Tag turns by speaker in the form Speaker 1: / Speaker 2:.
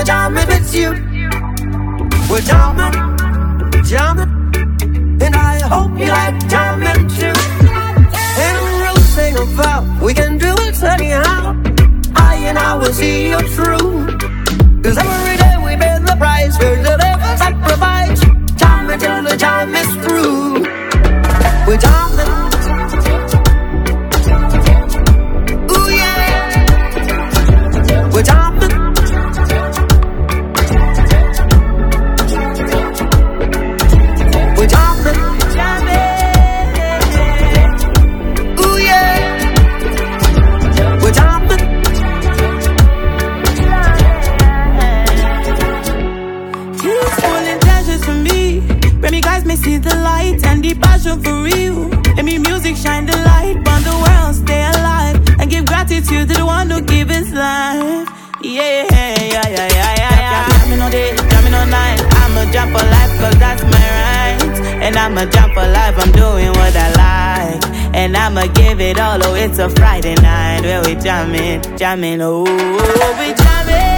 Speaker 1: jamming with you. We're jamming, jamming, and I hope you like jamming too. Ain't no rules, ain't no vow, we can do it anyhow. I and I will see you through. Cause every day we pay the price, we're the never sacrifice. Jamming till the jam is through. We're jamming. Ooh yeah. We're jamming. We're jamming. Ooh yeah. We're jamming.
Speaker 2: When guys may see the light and the passion for real. And me music shine the light, but the world stay alive. And give gratitude to the one who give his life. Yeah. Jamming all day, jamming all night. I'ma jump for life cause that's my right. And I'ma jump for life, I'm doing what I like. And I'ma give it all, oh it's a Friday night. Where we jamming, oh we jamming.